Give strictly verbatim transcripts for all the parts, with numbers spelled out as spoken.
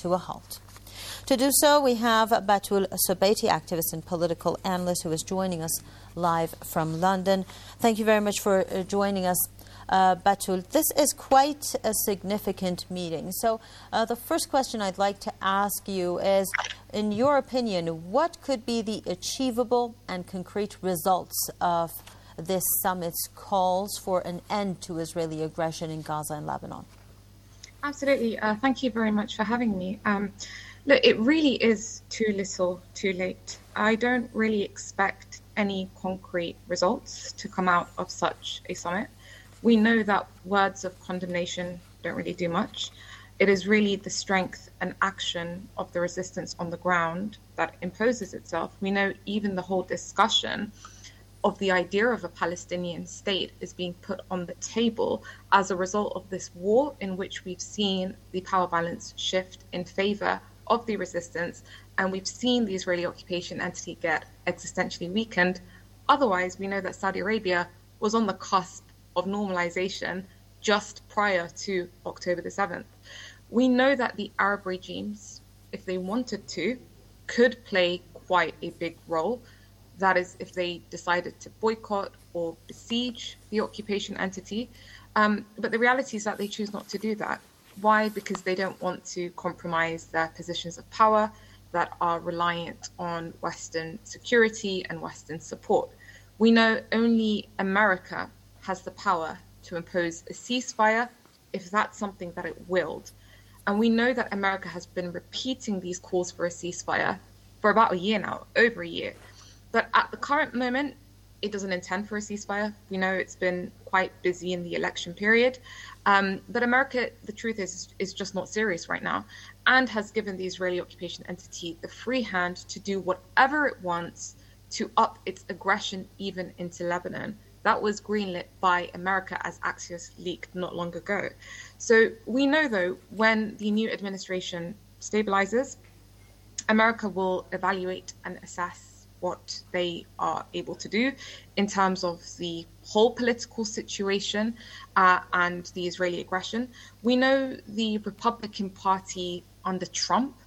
to a halt. To do so, we have Batul Sobeiti, activist and political analyst, who is joining us live from London. Thank you very much for uh, joining us, uh, Batul. This is quite a significant meeting. So uh, the first question I'd like to ask you is, in your opinion, what could be the achievable and concrete results of this summit's calls for an end to Israeli aggression in Gaza and Lebanon? Absolutely. Uh, thank you very much for having me. Um, Look, it really is too little, too late. I don't really expect any concrete results to come out of such a summit. We know that words of condemnation don't really do much. It is really the strength and action of the resistance on the ground that imposes itself. We know even the whole discussion of the idea of a Palestinian state is being put on the table as a result of this war, in which we've seen the power balance shift in favor of the resistance, and we've seen the Israeli occupation entity get existentially weakened. Otherwise, we know that Saudi Arabia was on the cusp of normalization just prior to October the seventh. We know that the Arab regimes, if they wanted to, could play quite a big role. That is, if they decided to boycott or besiege the occupation entity. Um, but the reality is that they choose not to do that. Why? Because they don't want to compromise their positions of power that are reliant on Western security and Western support. We know only America has the power to impose a ceasefire if that's something that it willed. And we know that America has been repeating these calls for a ceasefire for about a year now, over a year. But at the current moment, it doesn't intend for a ceasefire. We know it's been quite busy in the election period. Um, but America, the truth is, is just not serious right now, and has given the Israeli occupation entity the free hand to do whatever it wants to up its aggression even into Lebanon. That was greenlit by America, as Axios leaked not long ago. So we know, though, when the new administration stabilizes, America will evaluate and assess what they are able to do in terms of the whole political situation uh, and the Israeli aggression. We know the Republican Party under Trump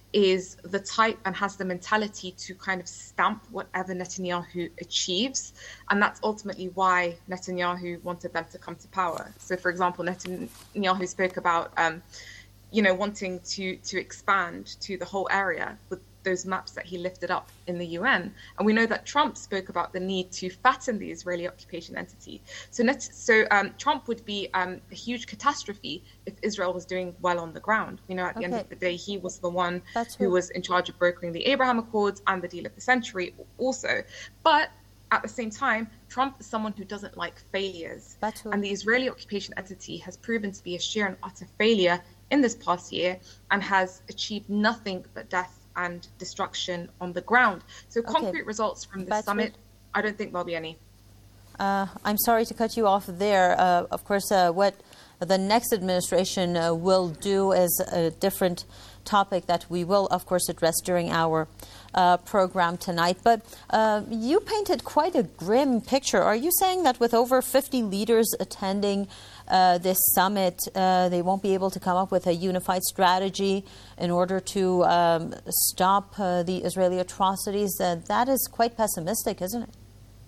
is the type and has the mentality to kind of stamp whatever Netanyahu achieves. And that's ultimately why Netanyahu wanted them to come to power. So, for example, Netanyahu spoke about, um, you know, wanting to, to expand to the whole area with those maps that he lifted up in the U N. And we know that Trump spoke about the need to fatten the Israeli occupation entity. So net, so um, Trump would be um, a huge catastrophe if Israel was doing well on the ground. You know, at the okay. end of the day, he was the one That's who right. was in charge of brokering the Abraham Accords and the deal of the century also. But at the same time, Trump is someone who doesn't like failures. Right. And the Israeli occupation entity has proven to be a sheer and utter failure in this past year and has achieved nothing but death and destruction on the ground. So concrete okay. results from the summit, I don't think there'll be any. Uh, I'm sorry to cut you off there. Uh, of course, uh, what the next administration uh, will do is a different topic that we will, of course, address during our uh, program tonight. But uh, you painted quite a grim picture. Are you saying that with over fifty leaders attending uh, this summit, uh, they won't be able to come up with a unified strategy in order to um, stop uh, the Israeli atrocities? Uh, that is quite pessimistic, isn't it?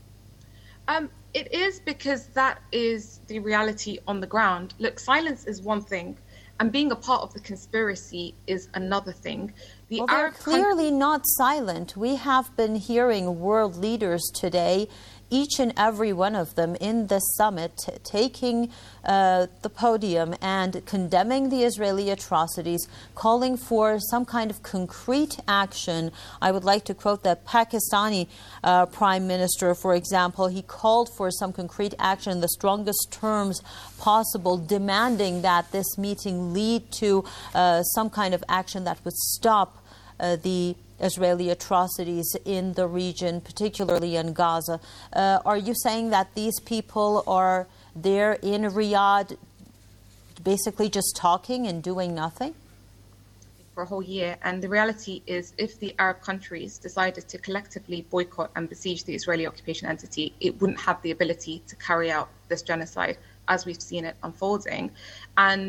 Um, it is, because that is the reality on the ground. Look, silence is one thing, and being a part of the conspiracy is another thing. The well, they're Arab clearly country- not silent. We have been hearing world leaders today, each and every one of them in the summit, t- taking uh, the podium and condemning the Israeli atrocities, calling for some kind of concrete action. I would like to quote the Pakistani uh, Prime Minister, for example. He called for some concrete action in the strongest terms possible, demanding that this meeting lead to uh, some kind of action that would stop uh, the Israeli atrocities in the region, particularly in Gaza. Uh, are you saying that these people are there in Riyadh basically just talking and doing nothing? For a whole year. And the reality is, if the Arab countries decided to collectively boycott and besiege the Israeli occupation entity, it wouldn't have the ability to carry out this genocide as we've seen it unfolding. And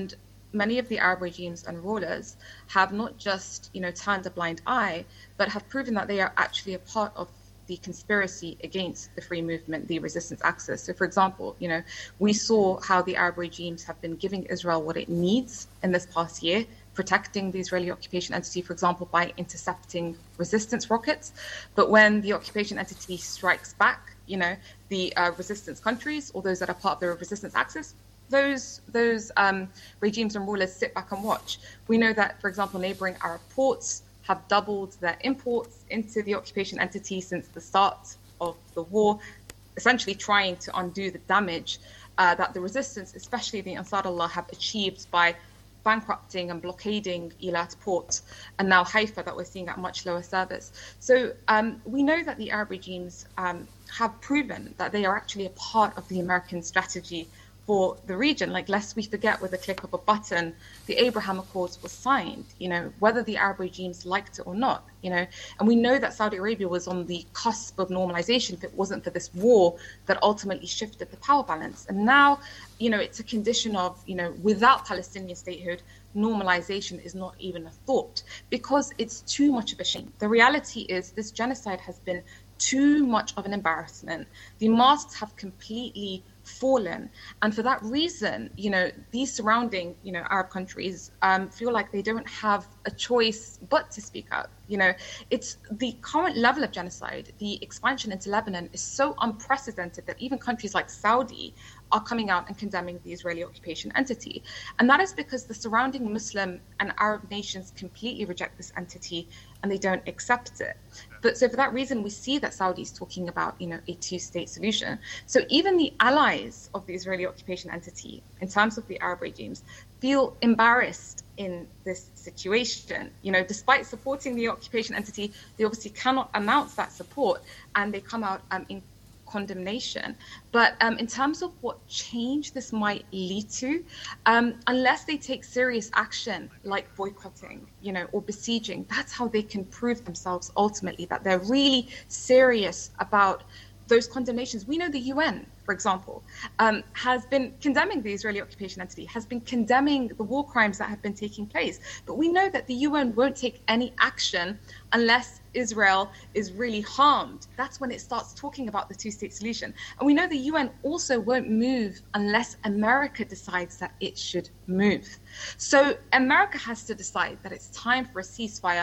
many of the Arab regimes and rulers have not just, you know, turned a blind eye, but have proven that they are actually a part of the conspiracy against the free movement, the resistance axis. So, for example, you know, we saw how the Arab regimes have been giving Israel what it needs in this past year, protecting the Israeli occupation entity, for example, by intercepting resistance rockets. But when the occupation entity strikes back, you know, the uh, resistance countries, or those that are part of the resistance axis, those those um, regimes and rulers sit back and watch. We know that, for example, neighboring Arab ports have doubled their imports into the occupation entity since the start of the war, essentially trying to undo the damage uh, that the resistance, especially the Ansar Allah, have achieved by bankrupting and blockading Eilat port, and now Haifa, that we're seeing at much lower service. So um, we know that the Arab regimes um, have proven that they are actually a part of the American strategy for the region. Like, lest we forget, with a click of a button, the Abraham Accords was signed, you know, whether the Arab regimes liked it or not, you know, and we know that Saudi Arabia was on the cusp of normalization if it wasn't for this war that ultimately shifted the power balance. And now, you know, it's a condition of, you know, without Palestinian statehood, normalization is not even a thought, because it's too much of a shame. The reality is this genocide has been too much of an embarrassment. The masks have completely fallen, and for that reason, you know, these surrounding, you know, Arab countries um, feel like they don't have a choice but to speak out. You know, it's the current level of genocide, the expansion into Lebanon is so unprecedented that even countries like Saudi are coming out and condemning the Israeli occupation entity. And that is because the surrounding Muslim and Arab nations completely reject this entity and they don't accept it. But so for that reason, we see that Saudi is talking about, you know, a two-state solution. So even the allies of the Israeli occupation entity, in terms of the Arab regimes, feel embarrassed in this situation. You know, despite supporting the occupation entity, they obviously cannot announce that support, and they come out um, in condemnation. But um, in terms of what change this might lead to, um, unless they take serious action like boycotting, you know, or besieging, that's how they can prove themselves ultimately that they're really serious about those condemnations. We know the U N, for example, um, has been condemning the Israeli occupation entity, has been condemning the war crimes that have been taking place. But we know that the U N won't take any action unless Israel is really harmed. That's when it starts talking about the two-state solution. And we know the U N also won't move unless America decides that it should move. So America has to decide that it's time for a ceasefire.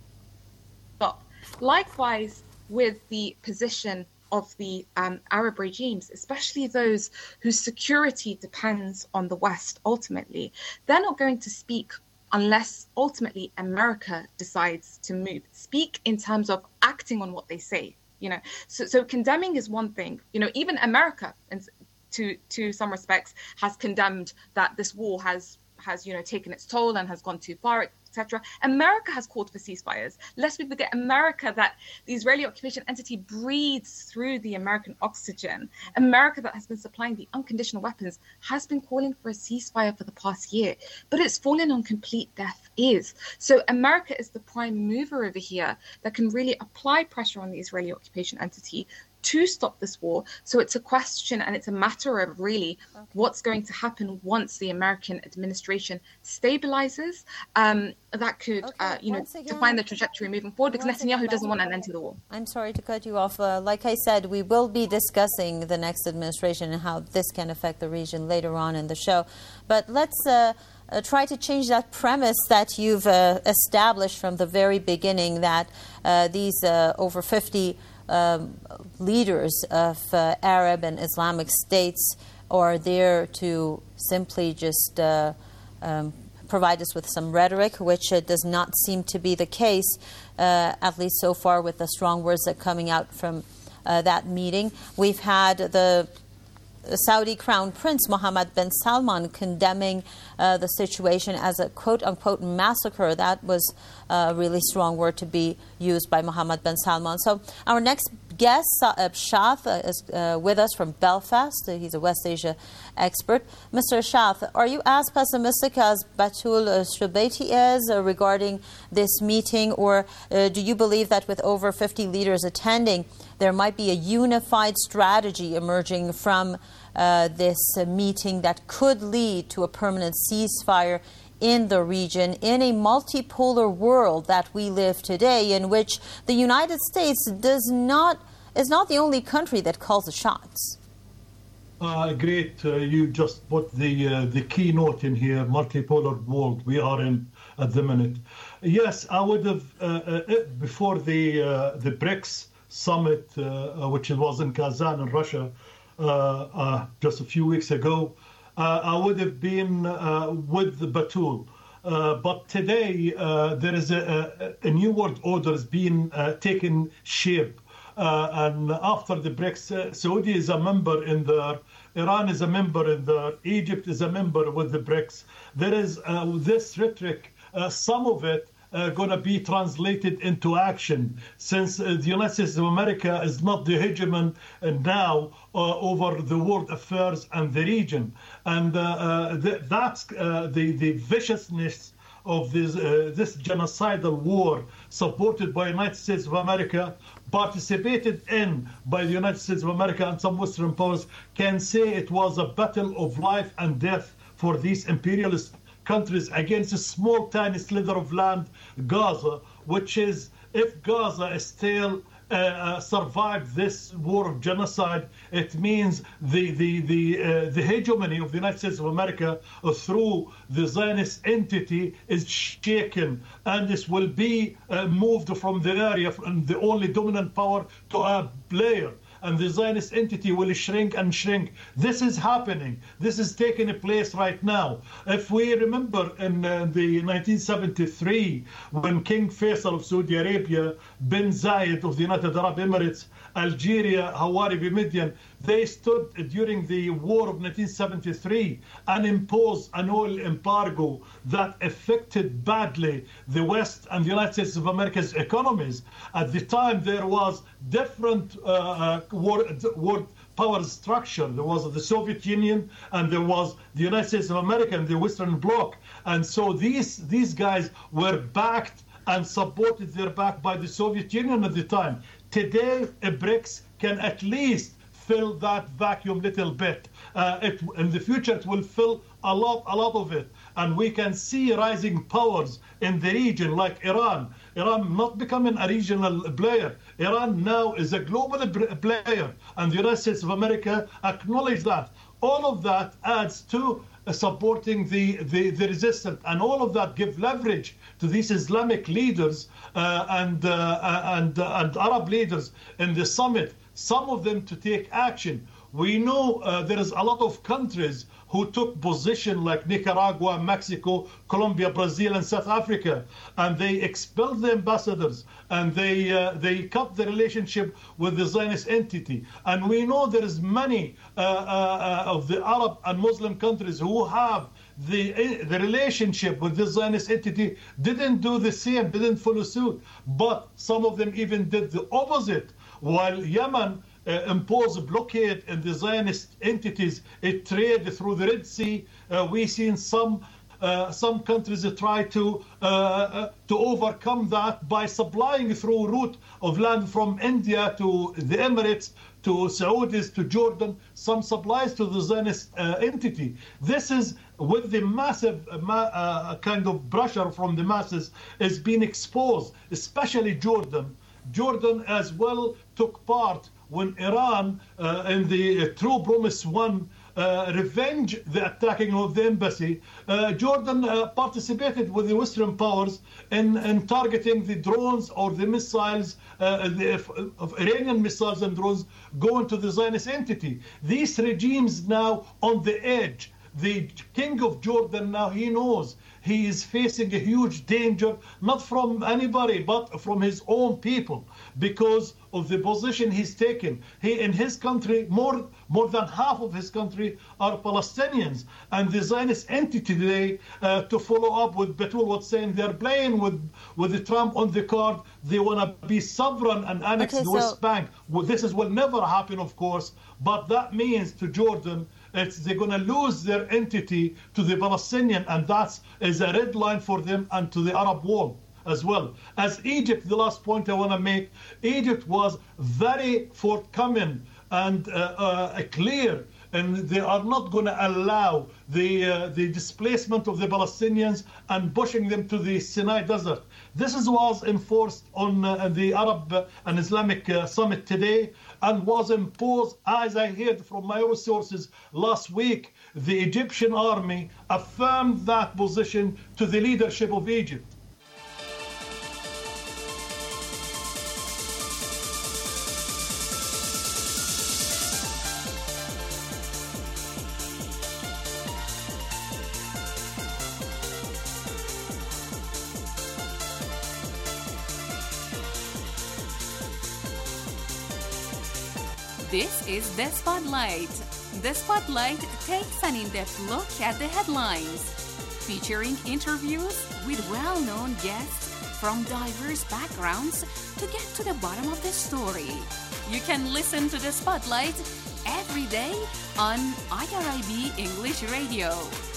Stop. Likewise, with the position of the um, Arab regimes, especially those whose security depends on the West ultimately, they're not going to speak unless ultimately America decides to move. Speak in terms of acting on what they say, you know. So, so condemning is one thing. You know, even America, and to to some respects, has condemned that this war has has you know taken its toll and has gone too far, et cetera. America has called for ceasefires. Lest we forget, America, that the Israeli occupation entity breathes through the American oxygen. America, that has been supplying the unconditional weapons, has been calling for a ceasefire for the past year, but it's fallen on complete deaf ears. So America is the prime mover over here that can really apply pressure on the Israeli occupation entity to stop this war. So it's a question, and it's a matter of really okay. what's going to happen once the American administration stabilizes. Um, that could, okay. uh, you once know, again, define the trajectory moving forward, because Netanyahu again, doesn't want an end to the war. I'm sorry to cut you off. Uh, like I said, we will be discussing the next administration and how this can affect the region later on in the show. But let's uh, uh, try to change that premise that you've uh, established from the very beginning, that uh, these uh, over fifty Um, leaders of uh, Arab and Islamic states are there to simply just uh, um, provide us with some rhetoric, which uh, does not seem to be the case, uh, at least so far, with the strong words that are coming out from uh, that meeting. We've had the Saudi Crown Prince Mohammed bin Salman condemning uh, the situation as a quote-unquote massacre. That was a really strong word to be used by Mohammed bin Salman. So our next guest, Saeb Shath, uh, is uh, with us from Belfast. Uh, he's a West Asia expert. Mister Shath, are you as pessimistic as Batul Shubaiti is uh, regarding this meeting, or uh, do you believe that with over fifty leaders attending, there might be a unified strategy emerging from uh, this uh, meeting that could lead to a permanent ceasefire in the region, in a multipolar world that we live today, in which the United States does not is not the only country that calls the shots. Uh, great. Uh, you just put the uh, the keynote in here, multipolar world we are in at the minute. Yes, I would have, uh, uh, before the uh, the BRICS summit, uh, which was in Kazan in Russia uh, uh, just a few weeks ago, uh, I would have been uh, with the Batul. Uh, but today uh, there is a, a, a new world order is being uh, taken shape. Uh, and after the BRICS, uh, Saudi is a member in there, Iran is a member in there, Egypt is a member with the BRICS. There is uh, this rhetoric, uh, some of it uh, going to be translated into action, since uh, the United States of America is not the hegemon uh, now uh, over the world affairs and the region. And uh, uh, th- that's uh, the, the viciousness of this, uh, this genocidal war supported by the United States of America, participated in by the United States of America and some Western powers, can say it was a battle of life and death for these imperialist countries against a small, tiny slither of land, Gaza, which is, if Gaza is still uh, uh, survived this war of genocide, it means the the the uh, the hegemony of the United States of America uh, through the Zionist entity is shaken, and this will be uh, moved from the area, from the only dominant power to a player. And the Zionist entity will shrink and shrink. This is happening. This is taking place right now. If we remember in uh, the nineteen seventy-three, when King Faisal of Saudi Arabia, bin Zayed of the United Arab Emirates, Algeria, Hawari Bimidian, they stood during the war of nineteen seventy-three and imposed an oil embargo that affected badly the West and the United States of America's economies. At the time, there was different uh, world, world power structure. There was the Soviet Union, and there was the United States of America and the Western Bloc. And so these, these guys were backed and supported their back by the Soviet Union at the time. Today, a BRICS can at least fill that vacuum little bit. Uh, it, in the future, it will fill a lot, a lot of it. And we can see rising powers in the region, like Iran. Iran not becoming a regional player. Iran now is a global player, and the United States of America acknowledge that. All of that adds to uh, supporting the, the, the resistance, and all of that give leverage to these Islamic leaders uh, and, uh, and, uh, and Arab leaders in the summit, some of them to take action. We know uh, there is a lot of countries who took position, like Nicaragua, Mexico, Colombia, Brazil, and South Africa, and they expelled the ambassadors, and they uh, they cut the relationship with the Zionist entity. And we know there is many uh, uh, of the Arab and Muslim countries who have the the relationship with the Zionist entity, didn't do the same, didn't follow suit, but some of them even did the opposite. While Yemen Uh, impose a blockade in the Zionist entities, it trade through the Red Sea. Uh, we've seen some uh, some countries uh, try to uh, uh, to overcome that by supplying through route of land from India to the Emirates, to Saudis, to Jordan, some supplies to the Zionist uh, entity. This is with the massive uh, ma- uh, kind of pressure from the masses is being exposed, especially Jordan. Jordan as well took part when Iran, uh, in the uh, True Promise One, uh, revenge the attacking of the embassy, uh, Jordan uh, participated with the Western powers in, in targeting the drones or the missiles, uh, the, of Iranian missiles and drones going to the Zionist entity. These regimes now on the edge. The king of Jordan now, he knows he is facing a huge danger, not from anybody, but from his own people, because of the position he's taken. He, in his country, more more than half of his country are Palestinians. And the Zionist entity today, uh, to follow up with Batul was saying, they're playing with, with the Trump on the card. They want to be sovereign and annex okay, the so... West Bank. Well, this is, will never happen, of course, but that means to Jordan, It's, they're going to lose their entity to the Palestinian, and that is a red line for them and to the Arab world as well. As Egypt, the last point I want to make, Egypt was very forthcoming and uh, uh, clear and they are not going to allow the uh, the displacement of the Palestinians and pushing them to the Sinai Desert. This is, was enforced on uh, the Arab and Islamic uh, Summit today, and was imposed, as I heard from my own sources last week. The Egyptian army affirmed that position to the leadership of Egypt. This is The Spotlight. The Spotlight takes an in-depth look at the headlines, featuring interviews with well-known guests from diverse backgrounds to get to the bottom of the story. You can listen to The Spotlight every day on I R I B English Radio.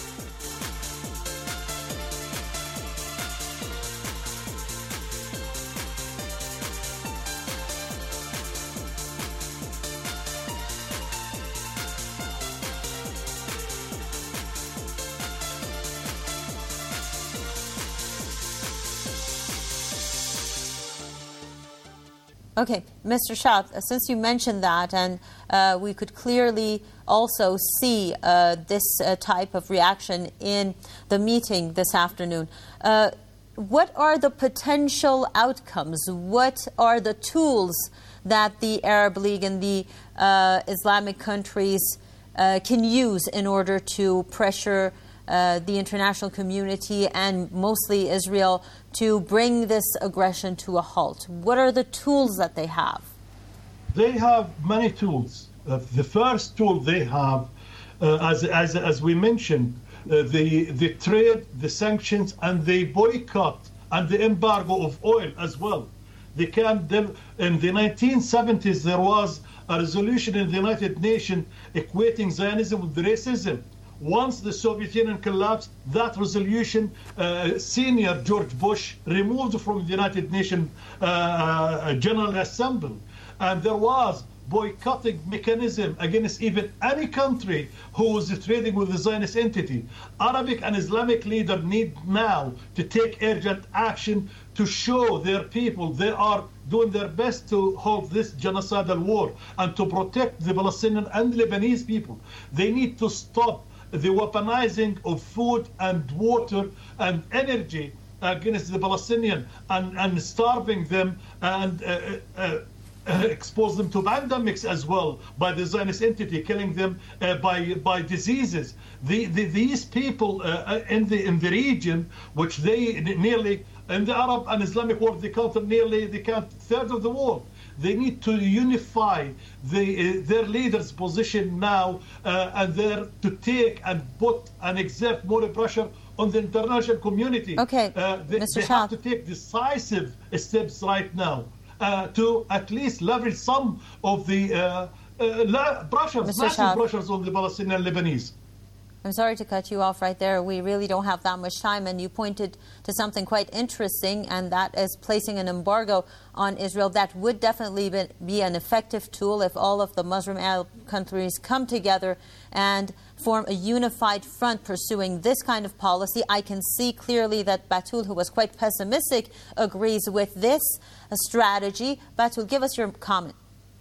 Okay, Mister Shah, since you mentioned that, and uh, we could clearly also see uh, this uh, type of reaction in the meeting this afternoon, uh, what are the potential outcomes? What are the tools that the Arab League and the uh, Islamic countries uh, can use in order to pressure uh, the international community and mostly Israel to bring this aggression to a halt? What are the tools that they have? They have many tools. Uh, the first tool they have, uh, as, as, as we mentioned, uh, the, the trade, the sanctions, and the boycott and the embargo of oil as well. They can, in the nineteen seventies, there was a resolution in the United Nations equating Zionism with racism. Once the Soviet Union collapsed, that resolution, uh, senior George Bush removed from the United Nations uh, uh, General Assembly. And there was boycotting mechanism against even any country who was trading with the Zionist entity. Arabic and Islamic leaders need now to take urgent action to show their people they are doing their best to halt this genocidal war and to protect the Palestinian and Lebanese people. They need to stop the weaponizing of food and water and energy against the Palestinian and, and starving them and uh, uh, uh, expose them to pandemics as well by the Zionist entity, killing them uh, by by diseases. The, the, these people uh, in the in the region, which they nearly in the Arab and Islamic world, they count nearly they count a third of the world. They need to unify the, uh, their leaders' position now, uh, and there to take and put and exert more pressure on the international community. Okay, uh, they, Mister they Shah. have to take decisive steps right now uh, to at least leverage some of the uh, uh, pressures, Mister massive Shah. pressures on the Palestinian Lebanese. I'm sorry to cut you off right there. We really don't have that much time. And you pointed to something quite interesting, and that is placing an embargo on Israel. That would definitely be, be an effective tool if all of the Muslim Arab countries come together and form a unified front pursuing this kind of policy. I can see clearly that Batul, who was quite pessimistic, agrees with this strategy. Batul, give us your comment.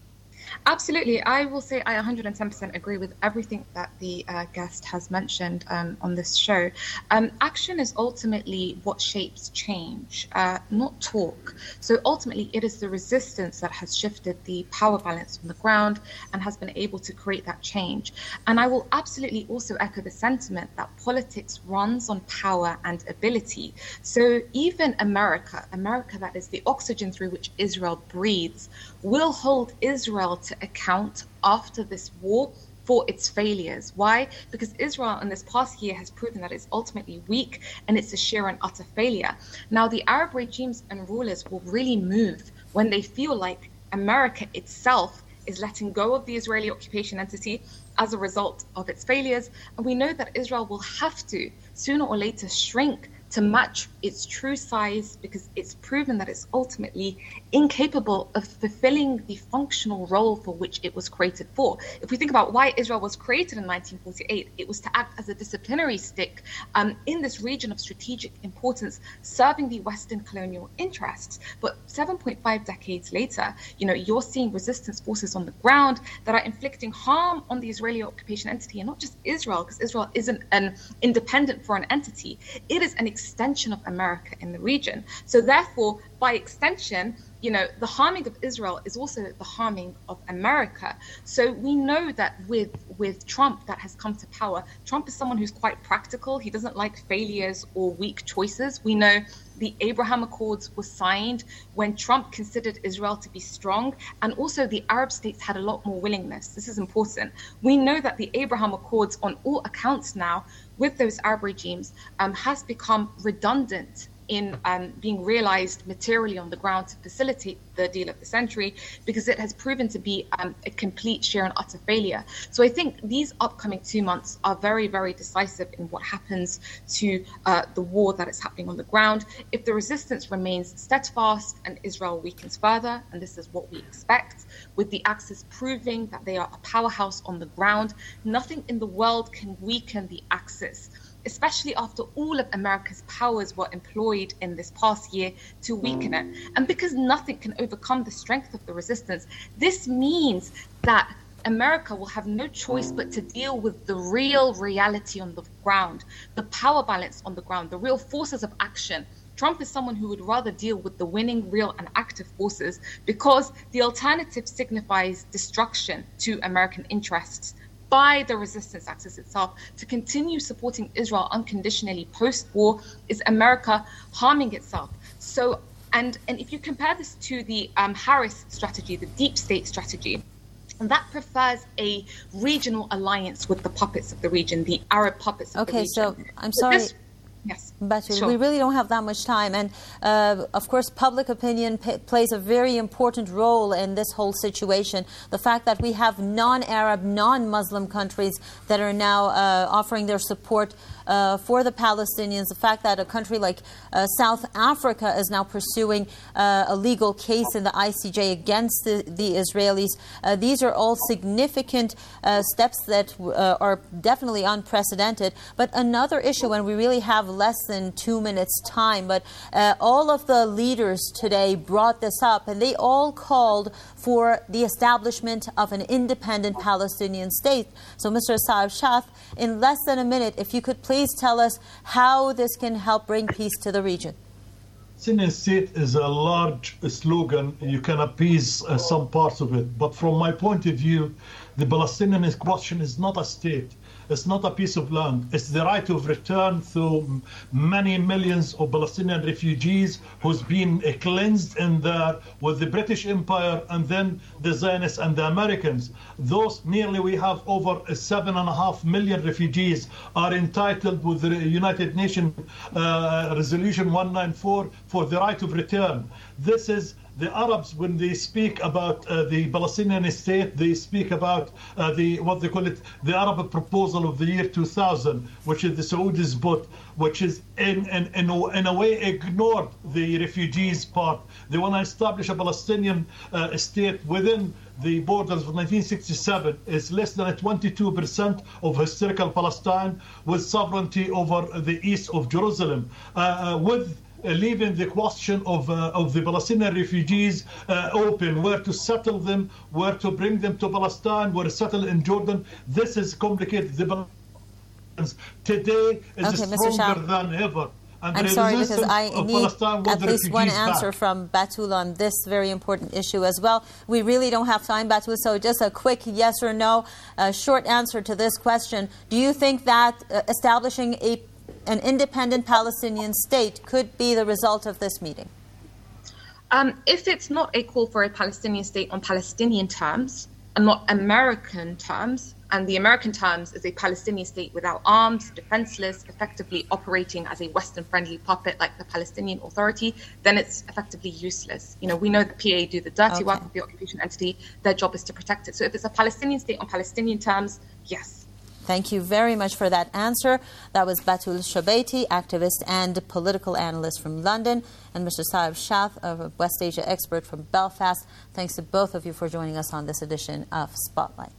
Absolutely. I will say I one hundred ten percent agree with everything that the uh, guest has mentioned um, on this show. Um, action is ultimately what shapes change, uh, not talk. So ultimately, it is the resistance that has shifted the power balance on the ground and has been able to create that change. And I will absolutely also echo the sentiment that politics runs on power and ability. So even America, America that is the oxygen through which Israel breathes, will hold Israel to account after this war for its failures. Why? Because Israel in this past year has proven that it's ultimately weak and it's a sheer and utter failure. Now, the Arab regimes and rulers will really move when they feel like America itself is letting go of the Israeli occupation entity as a result of its failures. And we know that Israel will have to, sooner or later, shrink to match its true size, because it's proven that it's ultimately incapable of fulfilling the functional role for which it was created for. If we think about why Israel was created in nineteen forty-eight, it was to act as a disciplinary stick um, in this region of strategic importance, serving the Western colonial interests. But seven point five decades later, you know, you're seeing resistance forces on the ground that are inflicting harm on the Israeli occupation entity, and not just Israel, because Israel isn't an independent foreign entity. It is an extension of America in the region. So therefore, by extension, you know, the harming of Israel is also the harming of America. So we know that with with Trump that has come to power, Trump is someone who's quite practical. He doesn't like failures or weak choices. We know the Abraham Accords were signed when Trump considered Israel to be strong, and also the Arab states had a lot more willingness. This is important. We know that the Abraham Accords, on all accounts now, with those Arab regimes, um, has become redundant in um, being realized materially on the ground to facilitate the deal of the century, because it has proven to be um, a complete sheer and utter failure. So I think these upcoming two months are very, very decisive in what happens to uh, the war that is happening on the ground. If the resistance remains steadfast and Israel weakens further, and this is what we expect, with the Axis proving that they are a powerhouse on the ground, nothing in the world can weaken the Axis, especially after all of America's powers were employed in this past year to weaken it. And because nothing can overcome the strength of the resistance, this means that America will have no choice but to deal with the real reality on the ground, the power balance on the ground, the real forces of action. Trump is someone who would rather deal with the winning, real and active forces, because the alternative signifies destruction to American interests by the resistance axis itself. To continue supporting Israel unconditionally post-war is America harming itself. So, and, and if you compare this to the um, Harris strategy, the deep state strategy, and that prefers a regional alliance with the puppets of the region, the Arab puppets of okay, the region. Okay, so I'm sorry. This, Yes, but sure. We really don't have that much time. And, uh, of course, public opinion p- plays a very important role in this whole situation. The fact that we have non-Arab, non-Muslim countries that are now uh, offering their support uh, for the Palestinians, the fact that a country like uh, South Africa is now pursuing uh, a legal case in the I C J against the, the Israelis. Uh, these are all significant uh, steps that uh, are definitely unprecedented. But another issue, and we really have less than two minutes time, but uh, all of the leaders today brought this up, and they all called for the establishment of an independent Palestinian state. So, Mister Saeb Shath, in less than a minute, if you could please tell us how this can help bring peace to the region. Palestinian state is a large slogan. You can appease uh, some parts of it. But from my point of view, the Palestinian question is not a state. It's not a piece of land. It's the right of return to many millions of Palestinian refugees who's been uh, cleansed in there with the British Empire and then the Zionists and the Americans. Those nearly we have over seven and a half million refugees are entitled with the United Nations uh, Resolution one ninety-four for the right of return. This is the Arabs, when they speak about uh, the Palestinian state, they speak about uh, the what they call it, the Arab proposal of the year two thousand, which is the Saudis put, which is in, in, in, a, in a way ignored the refugees part. They want to establish a Palestinian uh, state within the borders of nineteen sixty-seven. Is less than twenty-two percent of historical Palestine, with sovereignty over the east of Jerusalem, uh, uh, with Uh, leaving the question of uh, of the Palestinian refugees uh, open, where to settle them, where to bring them to Palestine, where to settle in Jordan. This is complicated. The Palestinians today is okay, stronger than ever. And I'm sorry, because I need at least one answer back. from Batul on this very important issue as well. We really don't have time, Batul, so just a quick yes or no, a short answer to this question. Do you think that uh, establishing a an independent Palestinian state could be the result of this meeting? Um, if it's not a call for a Palestinian state on Palestinian terms and not American terms, and the American terms is a Palestinian state without arms, defenseless, effectively operating as a Western-friendly puppet like the Palestinian Authority, then it's effectively useless. You know, we know the P A do the dirty okay. work of the occupation entity. Their job is to protect it. So if it's a Palestinian state on Palestinian terms, yes. Thank you very much for that answer. That was Batul Shabaiti, activist and political analyst from London, and Mister Saib Shah, a West Asia expert from Belfast. Thanks to both of you for joining us on this edition of Spotlight.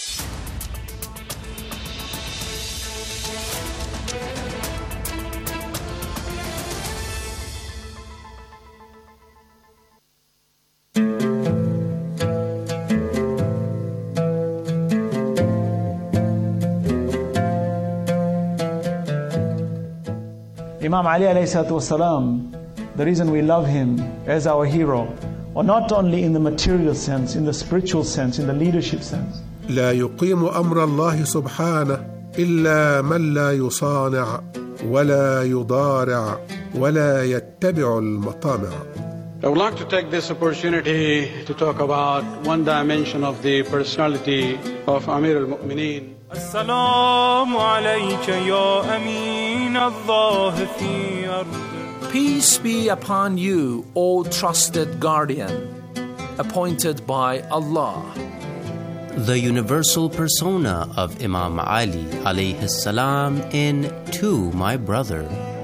Imam Ali alayhi salatu wasalam, the reason we love him as our hero, or not only in the material sense, in the spiritual sense, in the leadership sense. لا يقيم أمر الله سبحانه إلا من لا يصانع ولا يضارع ولا يتبع المطامع. I would like to take this opportunity to talk about one dimension of the personality of Amir al-Mu'mineen. Assalamu alayka ya amin Allah fi ard. Peace be upon you, O trusted guardian, appointed by Allah. The universal persona of Imam Ali alayhi salam in To My Brother.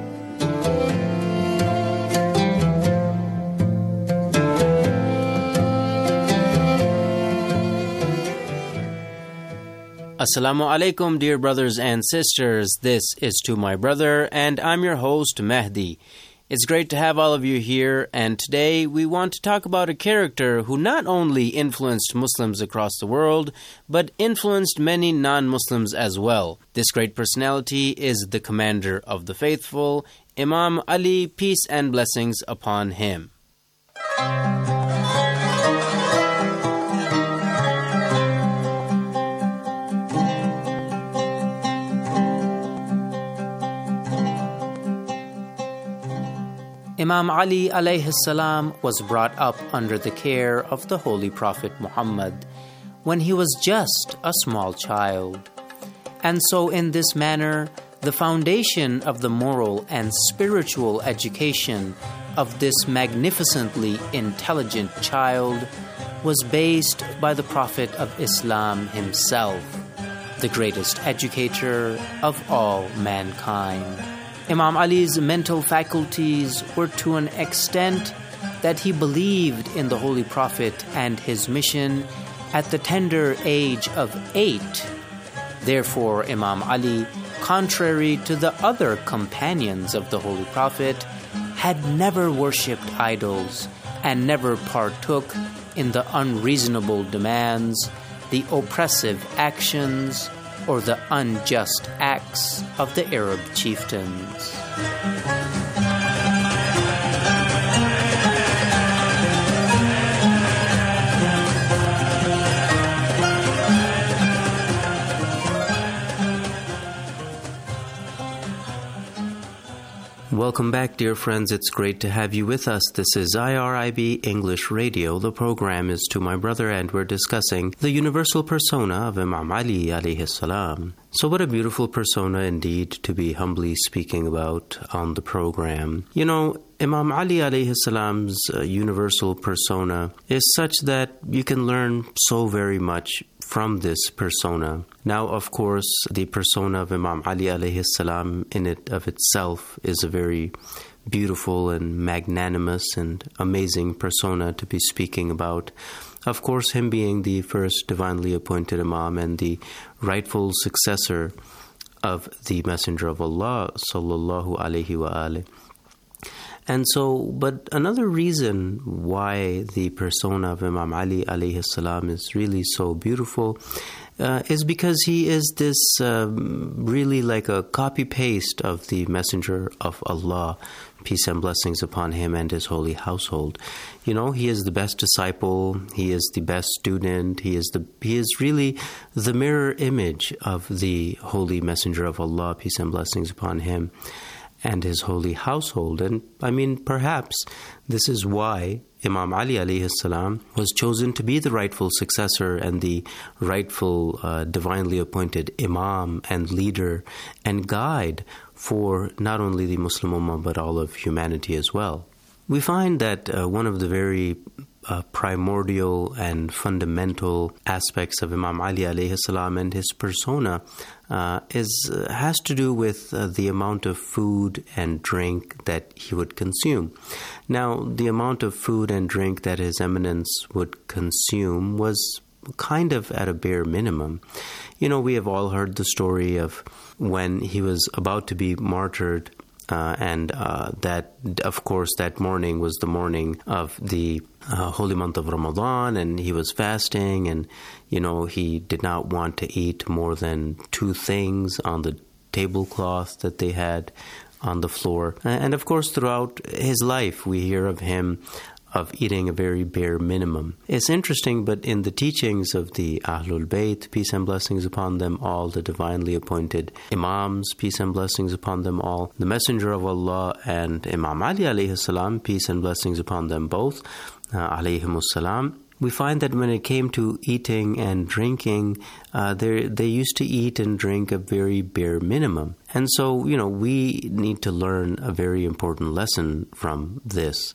Assalamu alaikum, dear brothers and sisters. This is To My Brother, and I'm your host, Mehdi. It's great to have all of you here, and today we want to talk about a character who not only influenced Muslims across the world, but influenced many non-Muslims as well. This great personality is the commander of the faithful, Imam Ali, peace and blessings upon him. Imam Ali alayhi salam was brought up under the care of the Holy Prophet Muhammad when he was just a small child. And so in this manner, the foundation of the moral and spiritual education of this magnificently intelligent child was based by the Prophet of Islam himself, the greatest educator of all mankind. Imam Ali's mental faculties were to an extent that he believed in the Holy Prophet and his mission at the tender age of eight. Therefore, Imam Ali, contrary to the other companions of the Holy Prophet, had never worshipped idols and never partook in the unreasonable demands, the oppressive actions, or the unjust acts of the Arab chieftains. Welcome back, dear friends. It's great to have you with us. This is I R I B English Radio. The program is To My Brother, and we're discussing the universal persona of Imam Ali alayhi salam. So what a beautiful persona indeed to be humbly speaking about on the program. You know, Imam Ali alayhi salam's uh, universal persona is such that you can learn so very much from this persona. Now, of course, the persona of Imam Ali alayhi salam in it of itself is a very beautiful and magnanimous and amazing persona to be speaking about. Of course, him being the first divinely appointed Imam and the rightful successor of the Messenger of Allah, sallallahu alayhi wa alayhi. And so, but another reason why the persona of Imam Ali alayhi salam is really so beautiful uh, is because he is this uh, really like a copy-paste of the Messenger of Allah, peace and blessings upon him and his holy household. You know, he is the best disciple, he is the best student, he is the he is really the mirror image of the holy Messenger of Allah, peace and blessings upon him and his holy household. And I mean, perhaps this is why Imam Ali alayhi salam was chosen to be the rightful successor and the rightful uh, divinely appointed Imam and leader and guide for not only the Muslim Ummah but all of humanity as well. We find that uh, one of the very uh, primordial and fundamental aspects of Imam Ali alayhi salam and his persona uh, is uh, has to do with uh, the amount of food and drink that he would consume. Now, the amount of food and drink that His Eminence would consume was kind of at a bare minimum. You know, we have all heard the story of when he was about to be martyred, uh, and uh, that, of course, that morning was the morning of the uh, holy month of Ramadan, and he was fasting, and, you know, he did not want to eat more than two things on the tablecloth that they had on the floor. And, of course, throughout his life, we hear of him of eating a very bare minimum. It's interesting, but in the teachings of the Ahlul Bayt, peace and blessings upon them all, the divinely appointed Imams, peace and blessings upon them all, the Messenger of Allah and Imam Ali alayhi salam, peace and blessings upon them both, uh, alayhimus salam, we find that when it came to eating and drinking, uh, they they used to eat and drink a very bare minimum. And so, you know, we need to learn a very important lesson from this.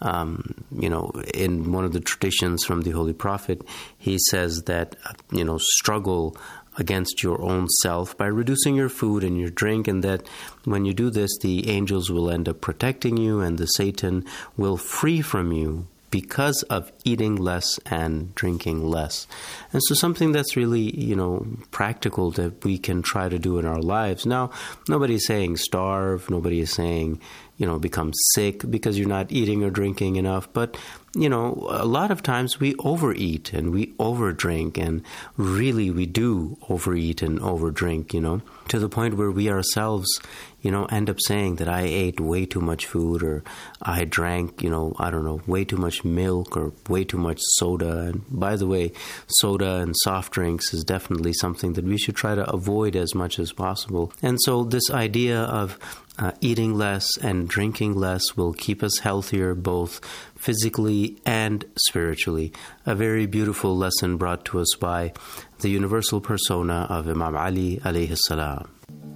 Um, you know, in one of the traditions from the Holy Prophet, he says that, you know, struggle against your own self by reducing your food and your drink, and that when you do this, the angels will end up protecting you and the Satan will free from you because of eating less and drinking less. And so something that's really, you know, practical that we can try to do in our lives. Now, nobody is saying starve, nobody is saying, you know, become sick because you're not eating or drinking enough. But, you know, a lot of times we overeat and we overdrink, and really we do overeat and overdrink, you know, to the point where we ourselves, you know, end up saying that I ate way too much food, or I drank, you know, I don't know, way too much milk or way too much soda. And by the way, soda and soft drinks is definitely something that we should try to avoid as much as possible. And so this idea of uh, eating less and drinking less will keep us healthier, both physically and spiritually. A very beautiful lesson brought to us by the universal persona of Imam Ali alayhi salam.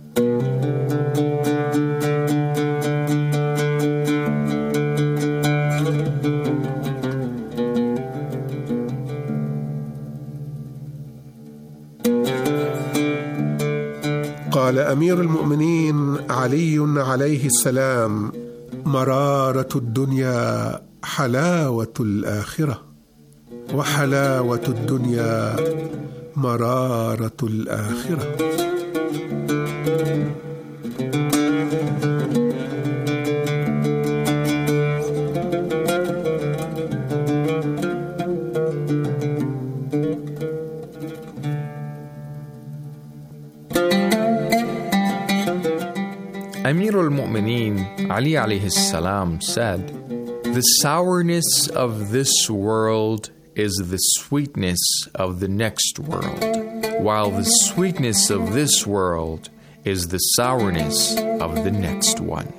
قال أمير المؤمنين علي عليه السلام: مرارة الدنيا حلاوة الآخرة، وحلاوة الدنيا مرارة الآخرة. Amir al-Mu'mineen Ali alayhi salam said, "The sourness of this world is the sweetness of the next world, while the sweetness of this world is the sourness of the next one."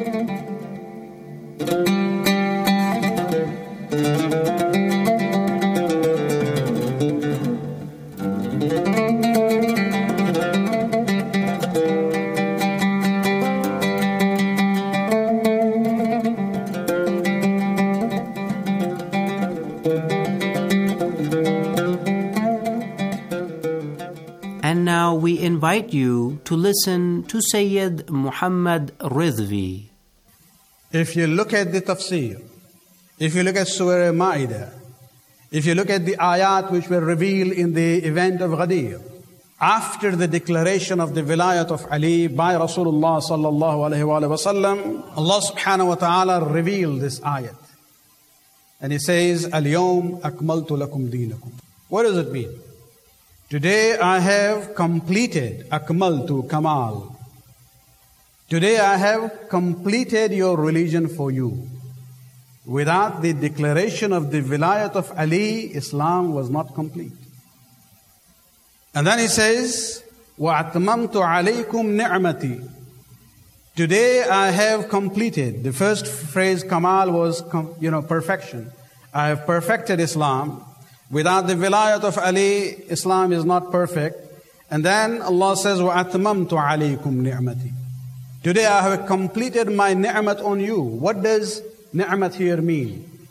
We invite you to listen to Sayyid Muhammad Ridvi. If you look at the tafsir, if you look at Surah Ma'idah, if you look at the ayat which were revealed in the event of Ghadir, after the declaration of the vilayat of Ali by Rasulullah sallallahu alayhi wa sallam, Allah subhanahu wa ta'ala revealed this ayat. And He says, "Al-yawm akmaltu lakum deenakum." What does it mean? Today I have completed, akmaltu, kamal. Today I have completed your religion for you. Without the declaration of the vilayat of Ali, Islam was not complete. And then He says, وَأَتْمَمْتُ عَلَيْكُمْ نِعْمَتِي. Today I have completed. The first phrase, kamal, was, you know, perfection. I have perfected Islam. Without the vilayat of Ali, Islam is not perfect. And then Allah says, وَأَتْمَمْتُ عَلَيْكُمْ نِعْمَتِي. Today I have completed my ni'mat on you. What does ni'mat here mean?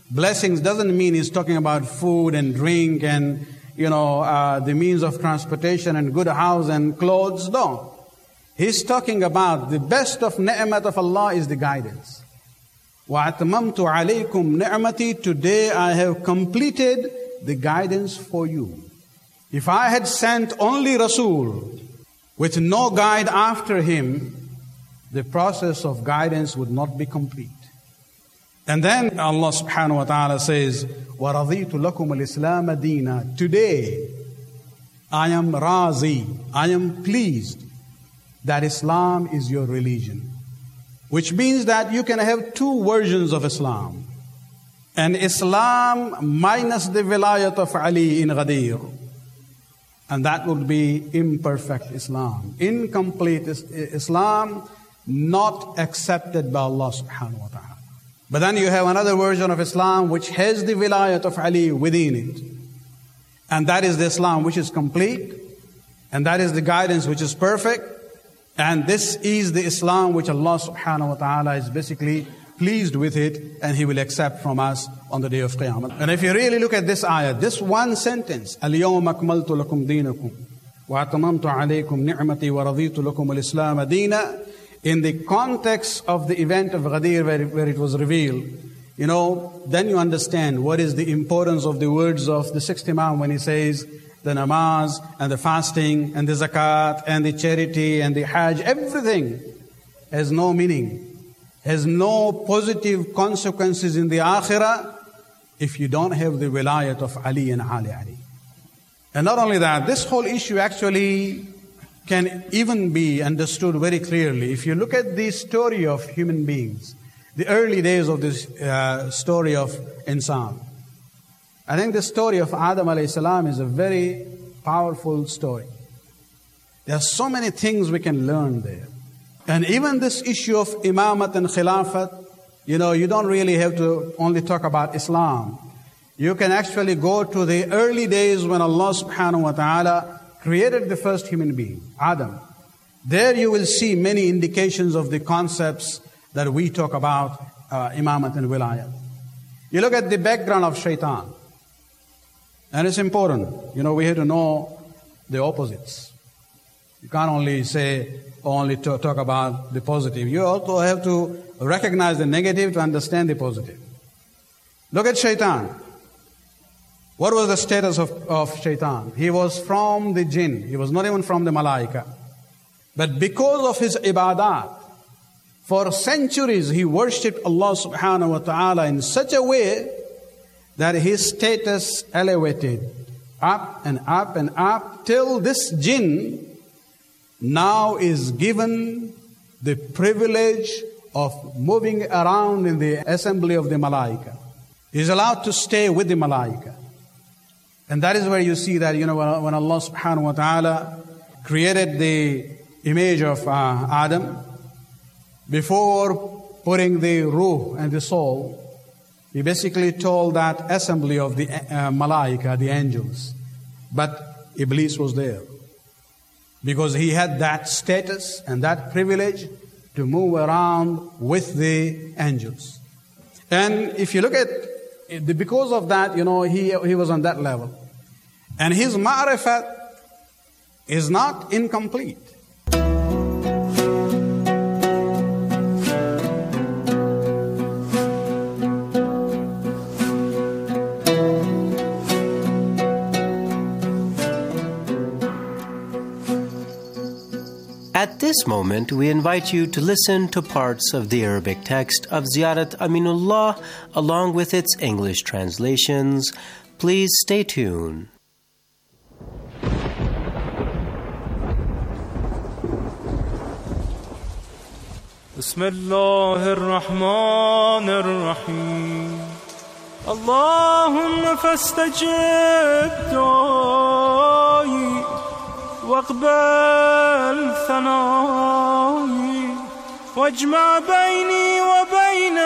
Blessings doesn't mean he's talking about food and drink and, you know, uh, the means of transportation and good house and clothes. No. He's talking about the best of ni'mat of Allah is the guidance. وَأَتْمَمْتُ عَلَيْكُمْ نِعْمَتِي. Today I have completed the guidance for you. If I had sent only Rasul with no guide after him, the process of guidance would not be complete. And then Allah subhanahu wa ta'ala says, وَرَضِيتُ لَكُمُ الْإِسْلَامَ دِينًا. Today, I am razi, I am pleased that Islam is your religion. Which means that you can have two versions of Islam. An Islam minus the vilayat of Ali in Ghadir. And that would be imperfect Islam. Incomplete Islam, not accepted by Allah subhanahu wa ta'ala. But then you have another version of Islam which has the vilayat of Ali within it. And that is the Islam which is complete. And that is the guidance which is perfect. And this is the Islam which Allah subhanahu wa ta'ala is basically pleased with it, and He will accept from us on the day of Qiyamah. And if you really look at this ayah, this one sentence, الْيَوْمَ أَكْمَلْتُ لَكُمْ دِينَكُمْ وَأَتْمَمْتُ عَلَيْكُمْ نِعْمَتِي وَرَضِيتُ لَكُمُ الْإِسْلَامَ دِينًا, in the context of the event of Ghadir where, where it was revealed, you know, then you understand what is the importance of the words of the sixth Imam when he says, the namaz and the fasting and the zakat and the charity and the hajj, everything has no meaning, has no positive consequences in the akhirah if you don't have the wilayat of Ali and Ali Ali. And not only that, this whole issue actually can even be understood very clearly. If you look at the story of human beings, the early days of this uh, story of insan, I think the story of Adam alayhi salam is a very powerful story. There are so many things we can learn there. And even this issue of imamat and khilafat, you know, you don't really have to only talk about Islam. You can actually go to the early days when Allah subhanahu wa ta'ala created the first human being, Adam. There you will see many indications of the concepts that we talk about, uh, imamat and wilayat. You look at the background of shaitan. And it's important. You know, we have to know the opposites. You can't only say, only to talk about the positive. You also have to recognize the negative to understand the positive. Look at shaitan. What was the status of, of shaitan? He was from the jinn. He was not even from the malaika. But because of his ibadat, for centuries he worshipped Allah subhanahu wa ta'ala in such a way that his status elevated up and up and up till this jinn now is given the privilege of moving around in the assembly of the malaika. He is allowed to stay with the malaika. And that is where you see that, you know, when Allah subhanahu wa ta'ala created the image of uh, Adam, before putting the ruh and the soul, He basically told that assembly of the uh, malaika, the angels. But Iblis was there. Because he had that status and that privilege to move around with the angels. And if you look at it, because of that, you know, he, he was on that level. And his ma'rifat is not incomplete. At this moment, we invite you to listen to parts of the Arabic text of Ziyarat Aminullah along with its English translations. Please stay tuned. Bismillah ar-Rahman ar-Rahim. Allahumma fastajib du'ai واقبل ثنائي واجمع بيني وبين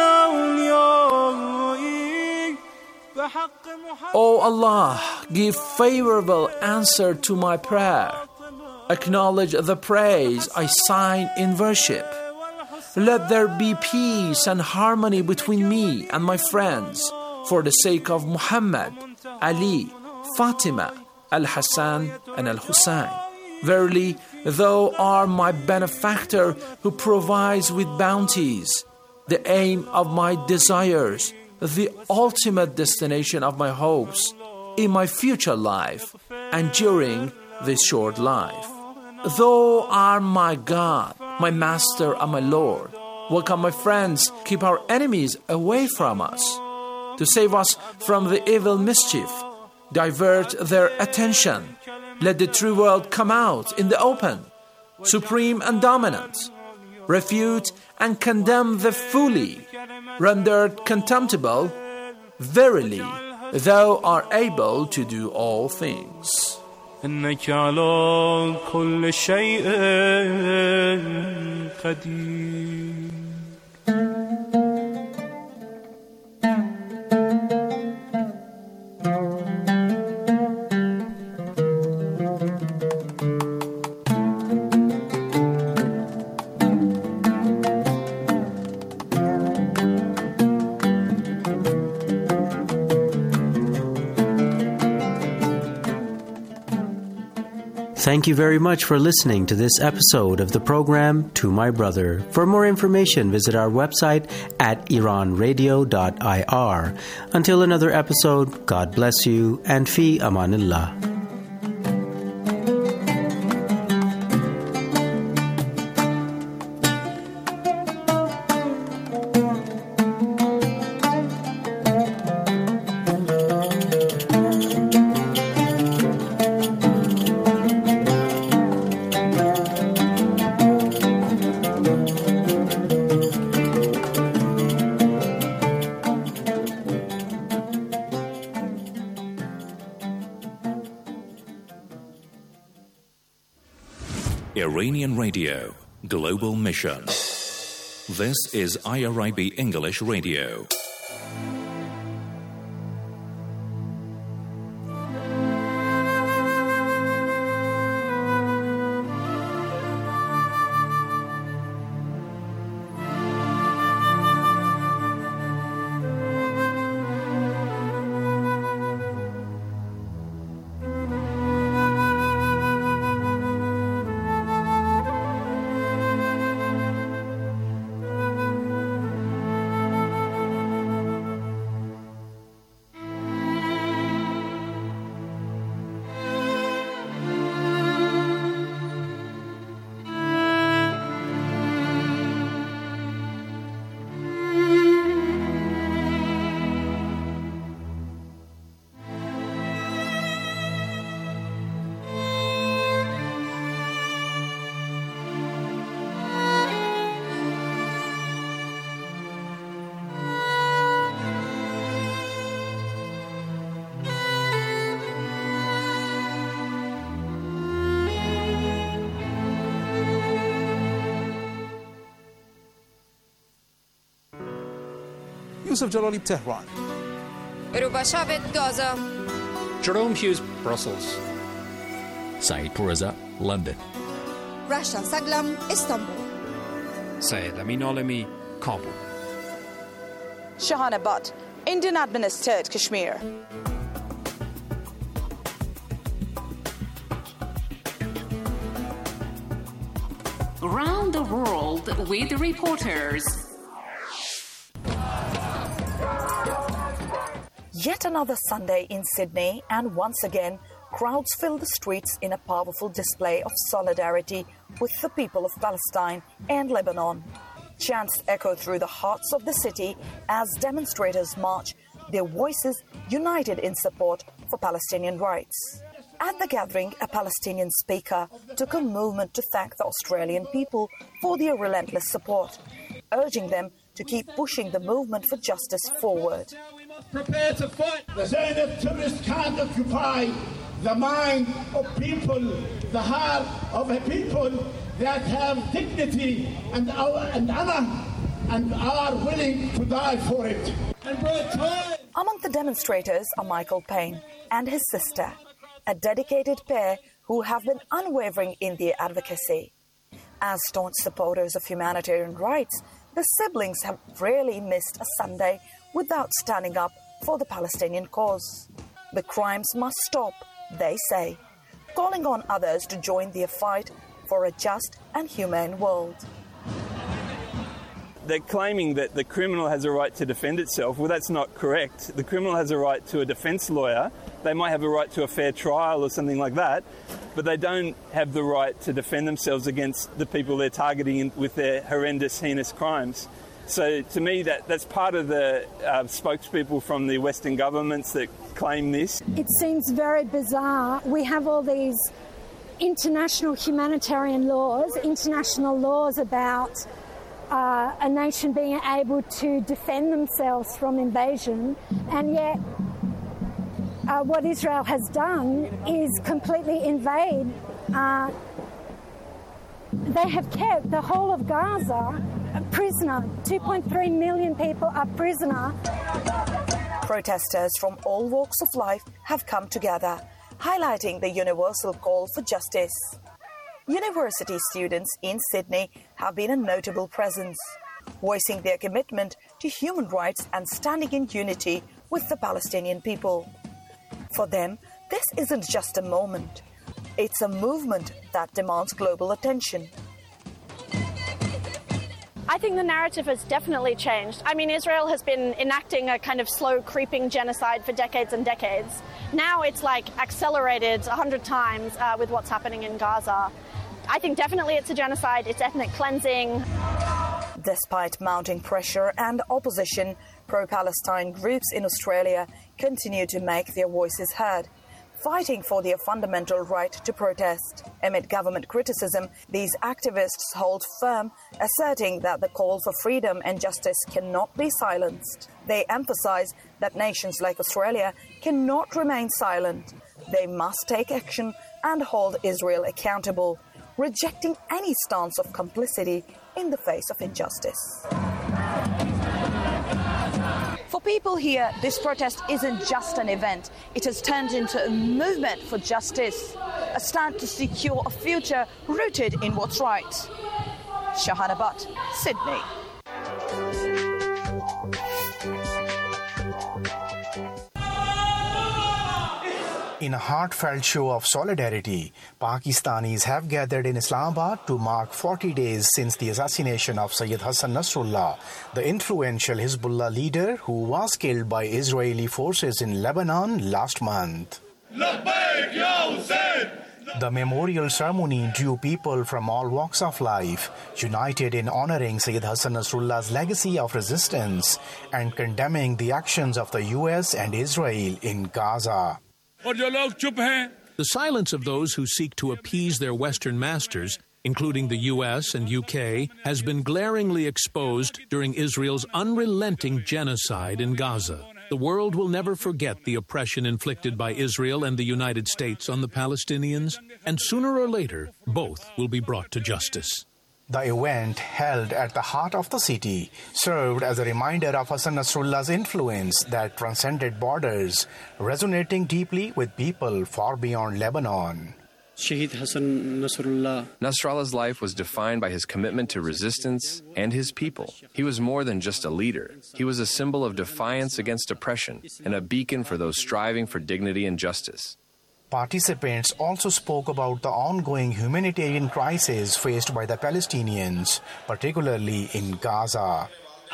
أوليائي بحق محمد. O Allah, give favorable answer to my prayer. Acknowledge the praise I sign in worship. Let there be peace and harmony between me and my friends for the sake of Muhammad, Ali, Fatima, Al-Hassan and Al-Hussein. Verily, thou art my benefactor who provides with bounties, the aim of my desires, the ultimate destination of my hopes in my future life and during this short life. Thou art my God, my Master and my Lord. Welcome, my friends, keep our enemies away from us. To save us from the evil mischief, divert their attention. Let the true world come out in the open, supreme and dominant. Refute and condemn the fully, rendered contemptible. Verily, thou art able to do all things. إنك على كل شيء قدير. Thank you very much for listening to this episode of the program To My Brother. For more information, visit our website at iran radio dot I R. Until another episode, God bless you and fi amanillah. Iranian Radio, Global Mission. This is I R I B English Radio. Yusuf Jalali, Tehran. Erubashavet, Gaza. Jerome Hughes, Brussels. Saeed Pourreza, London. Rasha Saglam, Istanbul. Syed Amin Alami, Kabul. Shahana Butt, Indian administered Kashmir. Around the world with reporters. Yet another Sunday in Sydney, and once again, crowds fill the streets in a powerful display of solidarity with the people of Palestine and Lebanon. Chants echo through the hearts of the city as demonstrators march, their voices united in support for Palestinian rights. At the gathering, a Palestinian speaker took a moment to thank the Australian people for their relentless support, urging them to keep pushing the movement for justice forward. Prepare to fight. The Zionist terrorists can't occupy the mind of people, the heart of a people that have dignity and, our, and honor and are willing to die for it. And among the demonstrators are Michael Payne and his sister, a dedicated pair who have been unwavering in their advocacy. As staunch supporters of humanitarian rights, the siblings have rarely missed a Sunday without standing up for the Palestinian cause. The crimes must stop, they say, calling on others to join their fight for a just and humane world. They're claiming that the criminal has a right to defend itself. Well, that's not correct. The criminal has a right to a defence lawyer. They might have a right to a fair trial or something like that, but they don't have the right to defend themselves against the people they're targeting with their horrendous, heinous crimes. So to me, that, that's part of the uh, spokespeople from the Western governments that claim this. It seems very bizarre. We have all these international humanitarian laws, international laws about Uh, a nation being able to defend themselves from invasion, and yet uh, what Israel has done is completely invade. Uh, they have kept the whole of Gaza a prisoner. two point three million people are prisoner. Protesters from all walks of life have come together, highlighting the universal call for justice. University students in Sydney have been a notable presence, voicing their commitment to human rights and standing in unity with the Palestinian people. For them, this isn't just a moment. It's a movement that demands global attention. I think the narrative has definitely changed. I mean, Israel has been enacting a kind of slow creeping genocide for decades and decades. Now it's like accelerated a hundred times uh, with what's happening in Gaza. I think definitely it's a genocide, it's ethnic cleansing. Despite mounting pressure and opposition, pro-Palestine groups in Australia continue to make their voices heard, fighting for their fundamental right to protest. Amid government criticism, these activists hold firm, asserting that the call for freedom and justice cannot be silenced. They emphasize that nations like Australia cannot remain silent. They must take action and hold Israel accountable, rejecting any stance of complicity in the face of injustice. For people here, this protest isn't just an event. It has turned into a movement for justice, a stand to secure a future rooted in what's right. Shahana Butt, Sydney. In a heartfelt show of solidarity, Pakistanis have gathered in Islamabad to mark forty days since the assassination of Sayyid Hassan Nasrallah, the influential Hezbollah leader who was killed by Israeli forces in Lebanon last month. The memorial ceremony drew people from all walks of life, united in honoring Sayyid Hassan Nasrallah's legacy of resistance and condemning the actions of the U S and Israel in Gaza. The silence of those who seek to appease their Western masters, including the U S and U K, has been glaringly exposed during Israel's unrelenting genocide in Gaza. The world will never forget the oppression inflicted by Israel and the United States on the Palestinians, and sooner or later, both will be brought to justice. The event, held at the heart of the city, served as a reminder of Hassan Nasrallah's influence that transcended borders, resonating deeply with people far beyond Lebanon. Shaheed Hassan Nasrallah. Nasrallah's life was defined by his commitment to resistance and his people. He was more than just a leader. He was a symbol of defiance against oppression and a beacon for those striving for dignity and justice. Participants also spoke about the ongoing humanitarian crisis faced by the Palestinians, particularly in Gaza.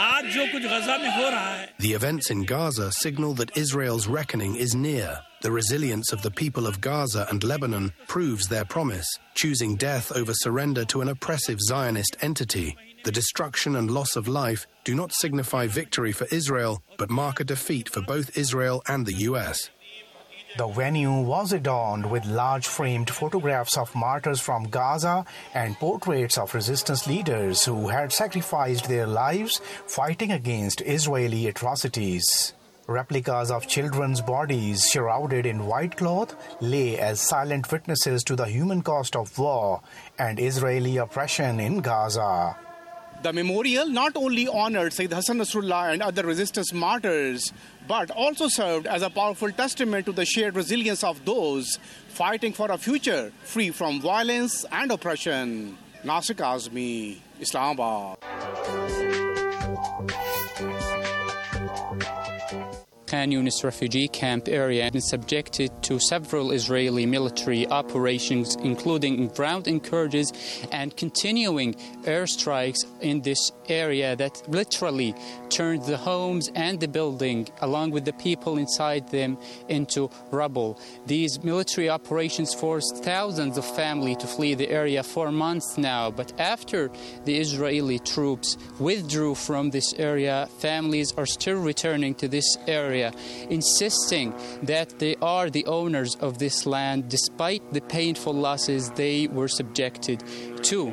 The events in Gaza signal that Israel's reckoning is near. The resilience of the people of Gaza and Lebanon proves their promise, choosing death over surrender to an oppressive Zionist entity. The destruction and loss of life do not signify victory for Israel, but mark a defeat for both Israel and the U S. The venue was adorned with large framed photographs of martyrs from Gaza and portraits of resistance leaders who had sacrificed their lives fighting against Israeli atrocities. Replicas of children's bodies shrouded in white cloth lay as silent witnesses to the human cost of war and Israeli oppression in Gaza. The memorial not only honored Sayyid Hassan Nasrallah and other resistance martyrs, but also served as a powerful testament to the shared resilience of those fighting for a future free from violence and oppression. Nasir Kazmi, Islamabad. हैं Khan Yunis refugee camp area and is subjected to several Israeli military operations, including ground encourages and continuing airstrikes in this area that literally turned the homes and the building, along with the people inside them, into rubble. These military operations forced thousands of families to flee the area for months now, but after the Israeli troops withdrew from this area, families are still returning to this area, insisting that they are the owners of this land despite the painful losses they were subjected to.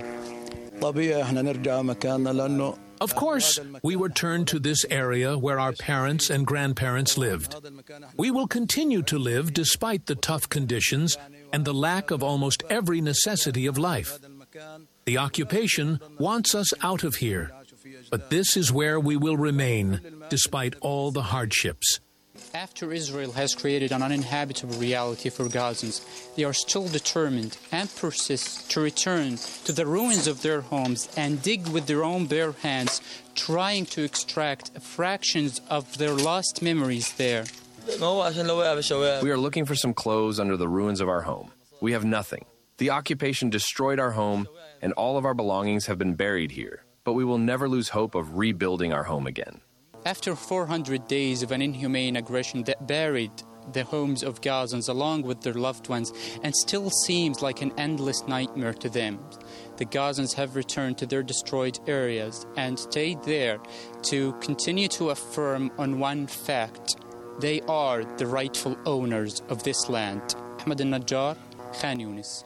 Of course, we return to this area where our parents and grandparents lived. We will continue to live despite the tough conditions and the lack of almost every necessity of life. The occupation wants us out of here, but this is where we will remain despite all the hardships. After Israel has created an uninhabitable reality for Gazans, they are still determined and persist to return to the ruins of their homes and dig with their own bare hands, trying to extract fractions of their lost memories there. We are looking for some clothes under the ruins of our home. We have nothing. The occupation destroyed our home, and all of our belongings have been buried here. But we will never lose hope of rebuilding our home again. After four hundred days of an inhumane aggression that buried the homes of Gazans along with their loved ones and still seems like an endless nightmare to them, the Gazans have returned to their destroyed areas and stayed there to continue to affirm on one fact: they are the rightful owners of this land. Ahmed al-Najjar, Khan Yunis.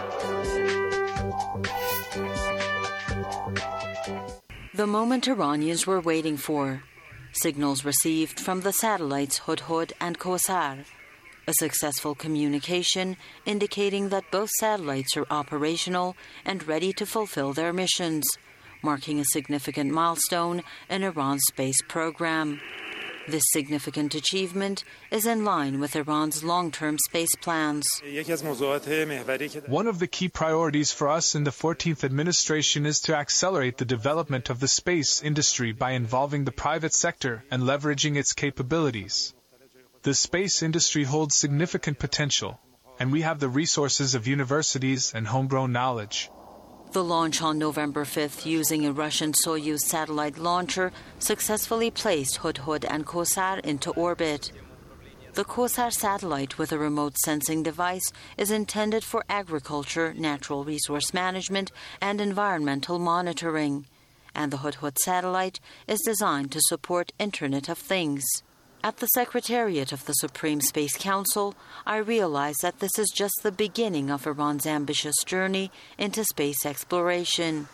The moment Iranians were waiting for. Signals received from the satellites Hudhud and Kawsar. A successful communication indicating that both satellites are operational and ready to fulfill their missions, marking a significant milestone in Iran's space program. This significant achievement is in line with Iran's long-term space plans. One of the key priorities for us in the fourteenth administration is to accelerate the development of the space industry by involving the private sector and leveraging its capabilities. The space industry holds significant potential, and we have the resources of universities and homegrown knowledge. The launch on November fifth using a Russian Soyuz satellite launcher successfully placed Hudhud and Kawsar into orbit. The Kawsar satellite with a remote sensing device is intended for agriculture, natural resource management, and environmental monitoring. And the Hudhud satellite is designed to support Internet of Things. At the Secretariat of the Supreme Space Council, I realized that this is just the beginning of Iran's ambitious journey into space exploration.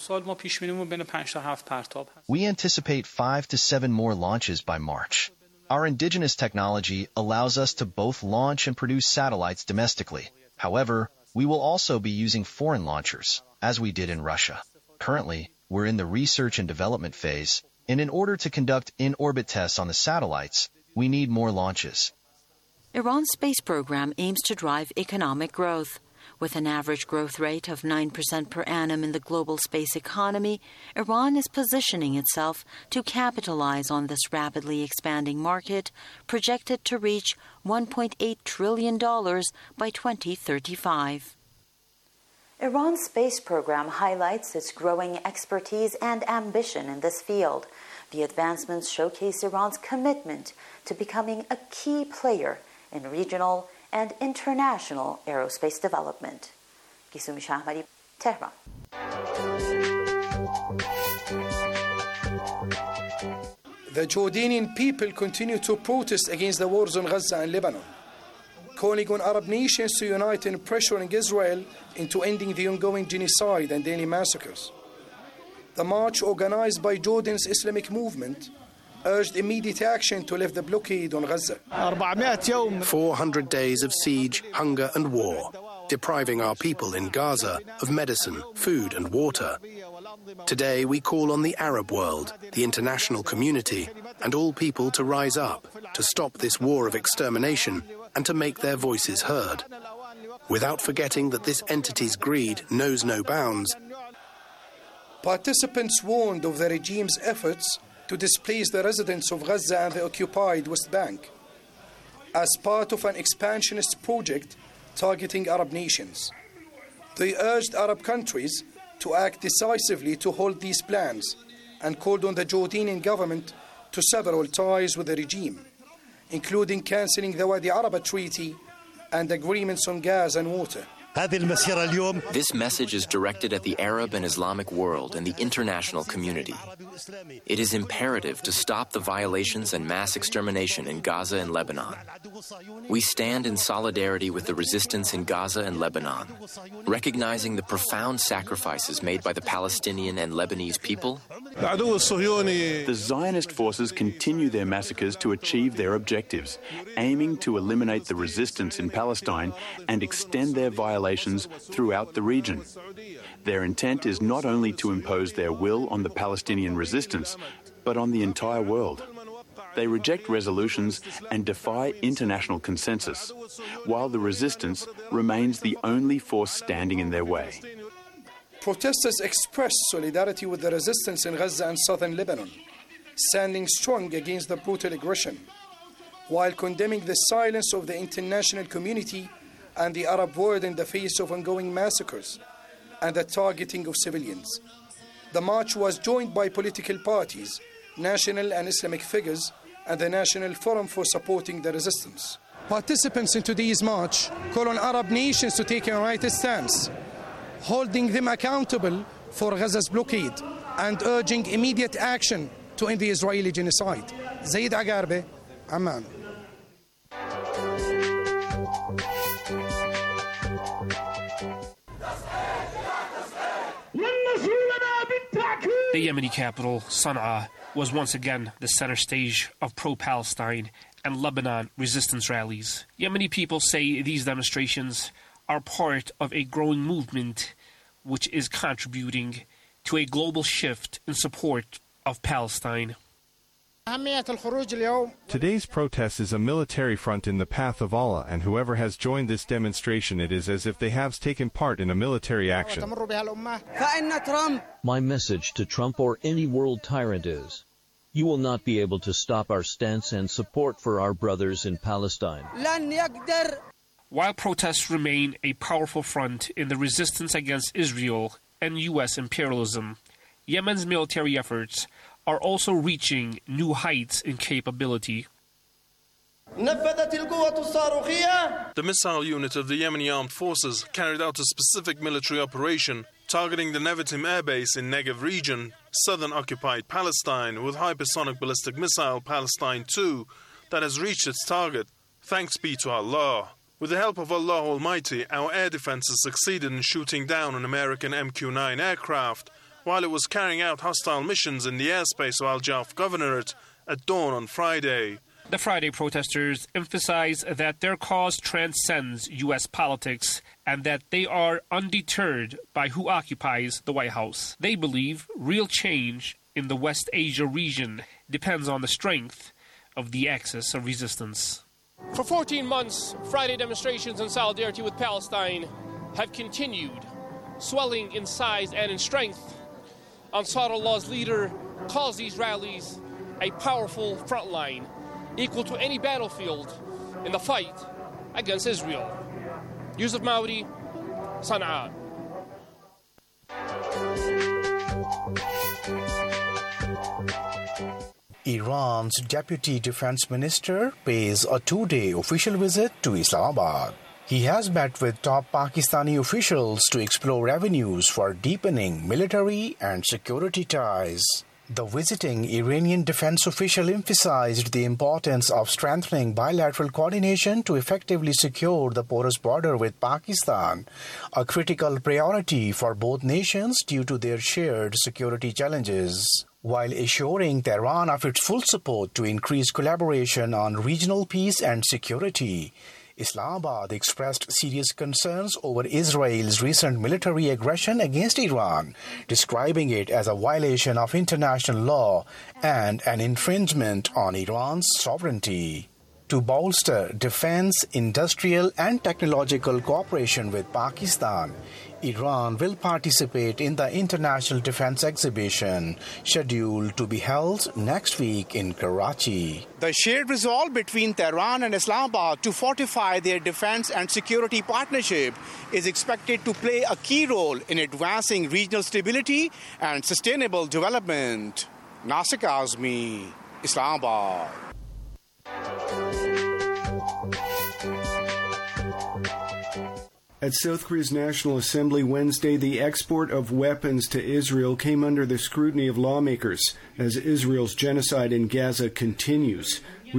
We anticipate five to seven more launches by March. Our indigenous technology allows us to both launch and produce satellites domestically. However, we will also be using foreign launchers, as we did in Russia. Currently, we're in the research and development phase, and in order to conduct in-orbit tests on the satellites, we need more launches. Iran's space program aims to drive economic growth. With an average growth rate of nine percent per annum in the global space economy, Iran is positioning itself to capitalize on this rapidly expanding market, projected to reach one point eight trillion dollars by twenty thirty-five. Iran's space program highlights its growing expertise and ambition in this field. The advancements showcase Iran's commitment to becoming a key player in regional and international aerospace development. Gisumi Shahmari, Tehran. The Jordanian people continue to protest against the wars in Gaza and Lebanon, calling on Arab nations to unite in pressuring Israel into ending the ongoing genocide and daily massacres. The march, organized by Jordan's Islamic movement, urged immediate action to lift the blockade on Gaza. four hundred days of siege, hunger and war, depriving our people in Gaza of medicine, food and water. Today we call on the Arab world, the international community, and all people to rise up, to stop this war of extermination and to make their voices heard. Without forgetting that this entity's greed knows no bounds, participants warned of the regime's efforts to displace the residents of Gaza and the occupied West Bank as part of an expansionist project targeting Arab nations. They urged Arab countries to act decisively to halt these plans and called on the Jordanian government to sever all ties with the regime, including cancelling the Wadi Araba Treaty and agreements on gas and water. This message is directed at the Arab and Islamic world and the international community. It is imperative to stop the violations and mass extermination in Gaza and Lebanon. We stand in solidarity with the resistance in Gaza and Lebanon, recognizing the profound sacrifices made by the Palestinian and Lebanese people. The Zionist forces continue their massacres to achieve their objectives, aiming to eliminate the resistance in Palestine and extend their violations throughout the region. Their intent is not only to impose their will on the Palestinian resistance, but on the entire world. They reject resolutions and defy international consensus, while the resistance remains the only force standing in their way. Protesters expressed solidarity with the resistance in Gaza and southern Lebanon, standing strong against the brutal aggression, while condemning the silence of the international community and the Arab world in the face of ongoing massacres and the targeting of civilians. The march was joined by political parties, national and Islamic figures, and the National Forum for Supporting the Resistance. Participants in today's march call on Arab nations to take a right stance, holding them accountable for Gaza's blockade and urging immediate action to end the Israeli genocide. Zaid Agarbe, Amman. The Yemeni capital, Sana'a, was once again the center stage of pro-Palestine and Lebanon resistance rallies. Yemeni people say these demonstrations are part of a growing movement which is contributing to a global shift in support of Palestine. Today's protest is a military front in the path of Allah, and whoever has joined this demonstration, it is as if they have taken part in a military action. My message to Trump or any world tyrant is, you will not be able to stop our stance and support for our brothers in Palestine. While protests remain a powerful front in the resistance against Israel and U S imperialism, Yemen's military efforts are also reaching new heights in capability. The missile unit of the Yemeni armed forces carried out a specific military operation targeting the Nevatim air base in Negev region, southern occupied Palestine, with hypersonic ballistic missile Palestine two that has reached its target. Thanks be to Allah. With the help of Allah Almighty, our air defenses succeeded in shooting down an American M Q nine aircraft while it was carrying out hostile missions in the airspace of Al-Jaf Governorate at dawn on Friday. The Friday protesters emphasize that their cause transcends U S politics and that they are undeterred by who occupies the White House. They believe real change in the West Asia region depends on the strength of the axis of resistance. For fourteen months, Friday demonstrations in solidarity with Palestine have continued, swelling in size and in strength. Ansar-Allah's leader calls these rallies a powerful front line, equal to any battlefield in the fight against Israel. Yusuf Maudi, Sana'a. Iran's deputy defense minister pays a two-day official visit to Islamabad. He has met with top Pakistani officials to explore avenues for deepening military and security ties. The visiting Iranian defense official emphasized the importance of strengthening bilateral coordination to effectively secure the porous border with Pakistan, a critical priority for both nations due to their shared security challenges, while assuring Tehran of its full support to increase collaboration on regional peace and security. Islamabad expressed serious concerns over Israel's recent military aggression against Iran, describing it as a violation of international law and an infringement on Iran's sovereignty. To bolster defense, industrial and technological cooperation with Pakistan, Iran will participate in the International Defense Exhibition, scheduled to be held next week in Karachi. The shared resolve between Tehran and Islamabad to fortify their defense and security partnership is expected to play a key role in advancing regional stability and sustainable development. Nasik Azmi, Islamabad. At South Korea's National Assembly Wednesday, the export of weapons to Israel came under the scrutiny of lawmakers as Israel's genocide in Gaza continues.